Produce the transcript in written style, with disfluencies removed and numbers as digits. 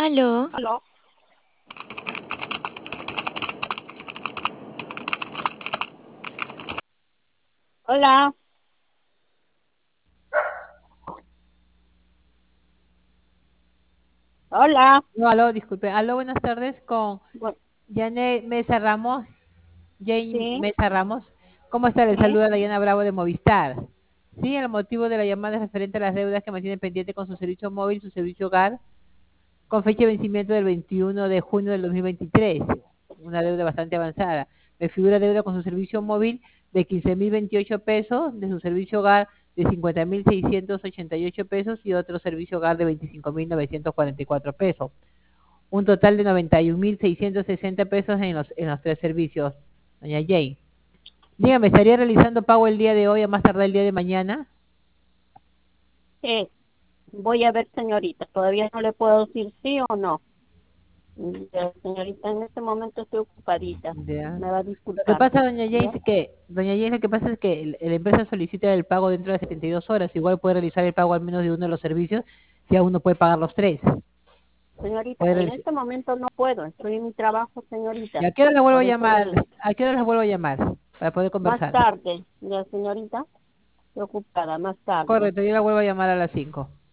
Aló, Aló, hola, hola. No, aló, disculpe. Aló, buenas tardes con Bu- Janet Mesa Ramos. Jane Sí, Mesa Ramos. ¿Cómo está? Le sí, saluda Dayana Bravo de Movistar. Sí, el motivo de la llamada es referente a las deudas que mantiene pendiente con su servicio móvil, su servicio hogar, con fecha de vencimiento del 21 de junio del 2023. Una deuda bastante avanzada. Me figura deuda con su servicio móvil de 15.028 pesos, de su servicio hogar de 50.688 pesos y otro servicio hogar de 25.944 pesos. Un total de 91.660 pesos en los tres servicios, doña Jay. Dígame, ¿estaría realizando pago el día de hoy a más tardar el día de mañana? sí. Voy a ver, señorita. Todavía no le puedo decir sí o no. Señorita, en este momento estoy ocupadita. Ya. Me va a Lo que disculpar. pasa, doña Jay, ¿Ya? es que, doña Jay, lo que pasa es que la empresa solicita el pago dentro de 72 horas. Igual puede realizar el pago al menos de uno de los servicios si aún no puede pagar los tres. Señorita, Puede en realizar- este momento no puedo. Estoy en mi trabajo, ¿Y señorita. a qué hora la vuelvo a Por eso llamar? ¿A qué hora la vuelvo a llamar? Para poder más conversar. tarde, ya, señorita, estoy ocupada, más tarde. Correcto, yo la vuelvo a llamar a las 5.